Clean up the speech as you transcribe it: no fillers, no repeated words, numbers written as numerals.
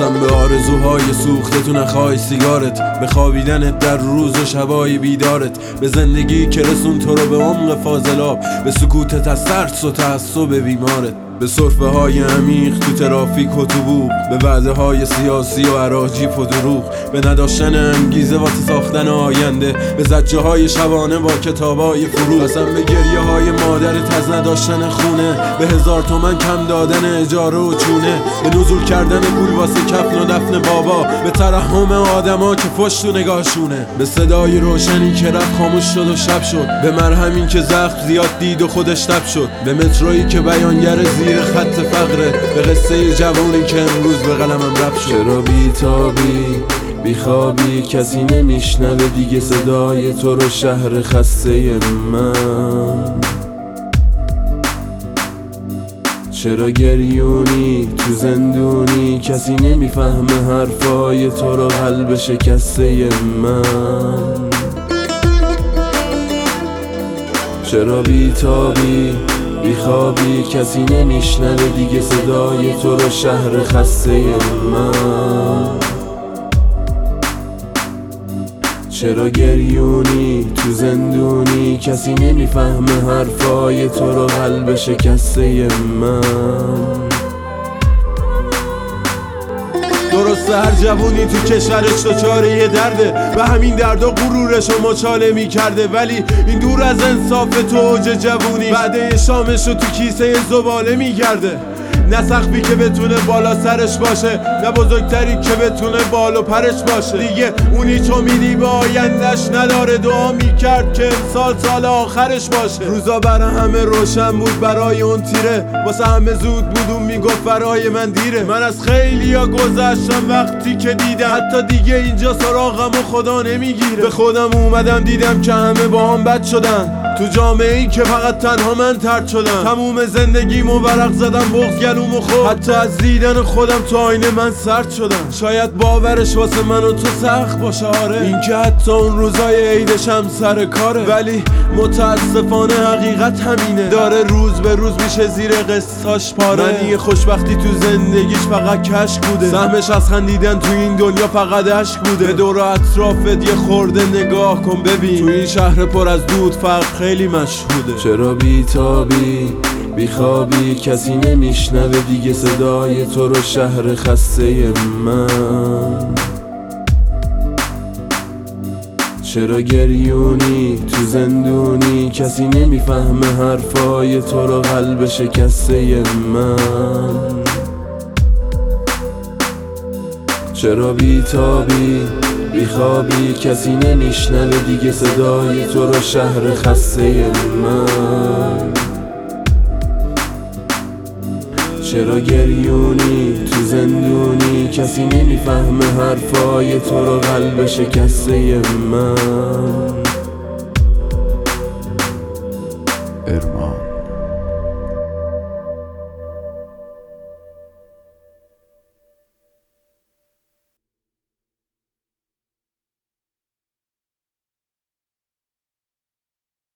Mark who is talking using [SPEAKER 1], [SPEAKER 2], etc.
[SPEAKER 1] قسم به آرزوهای سوخته تو نخواهی سیگارت، به خوابیدنت در روز و شبای بیدارت، به زندگی که رسون تو رو به عمق فاضلاب، به سکوتت از ترس و تعصب بیمارت، به سرفه های عمیق تو ترافیک و تو بوق، به وعده های سیاسی و اراجیف و دروغ، به نداشتن انگیزه واسه ساختن آینده، به زجه های شبانه با کتابای فروغ. قسم به گریه های مادرت از نداشتن خونه، به 1000 تومن کم دادن اجاره و چونه، به نزول کردن پول واسه کفن و دفن بابا، به ترحم آدما که پشت و نگاهشونه، به صدای روشنی که رفت خاموش شد و شب شد، به مرهمی که زخم زیاد دید و خودش تب شد، به مترویی که بیانگر زیر خط فقره، به قصه جوانی که امروز به قلمم رپ شد. چرا بیتابی بیخوابی کسی نمیشنوه دیگه صدای تو رو شهر خسته من؟ چرا گریونی تو زندونی کسی نمیفهمه حرفای تو رو قلب شکسته من؟ چرا بیتابی بیخوابی کسی نمیشنوه دیگه صدای تو رو شهر خسته من؟ چرا گریونی تو زندونی کسی نمیفهمه حرفای تو رو قلب شکسته من؟ درسته هر جوونی تو کشورش دچار یه درده، به همین درد و غرورش رو مچاله میکرده، ولی این دور از انصاف تو اوج جوونی بعد شامش رو تو کیسه زباله میگرده. نه سقفی که بتونه بالا سرش باشه، نه بزرگتری که بتونه بالو پرش باشه، دیگه اونی تو میدی به آیندش نداره، دعا میکرد که سال آخرش باشه. روزا برای همه روشن بود برای اون تیره، واسه همه زود بود اون میگفت برای من دیره. من از خیلیا گذشتم وقتی که دیدم حتی دیگه اینجا سراغم و خدا نمیگیره. به خودم اومدم دیدم که همه با هم بد شدن، تو جامعه ای که فقط تنها من طرد شدم. تموم زندگیمو ورق زدم بغض گلومو خورد، حتی از دیدن خودم تو آینه من سرد شدم. شاید باورش واسه من و تو سخت باشه آره، این که حتی اون روزای عیدشم سر کاره، ولی متاسفانه حقیقت همینه، داره روز به روز میشه زیر قسطاش پاره. منی خوشبختی تو زندگیش فقط کشک بوده، سهمش از خندیدن تو این دنیا فقط عشق بوده. به دور اطرافت یه خورده نگاه کن ببین، تو این شهر پر از دود فرق خیلی مشهوده. چرا بیتابی بیخوابی کسی نمیشنوه دیگه صدای تو رو شهر خسته من؟ چرا گریونی تو زندونی کسی نمیفهمه حرفای تو رو قلب شکسته من؟ چرا بیتابی بیخوابی کسی نمیشنوه دیگه صدای تو رو شهر خسته من؟ چرا گریونی تو زندونی کسی نمیفهمه حرفای تو رو قلب شکسته من؟